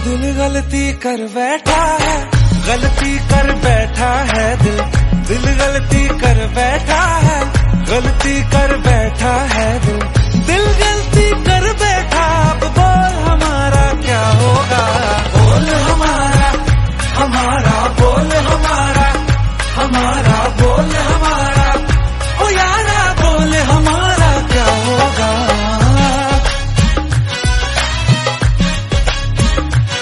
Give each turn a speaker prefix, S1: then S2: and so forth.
S1: दिल गलती कर बैठा है, गलती कर बैठा है दिल। दिल गलती कर बैठा है, गलती कर बैठा है दिल। दिल गलती कर बैठा, अब बोल हमारा क्या होगा।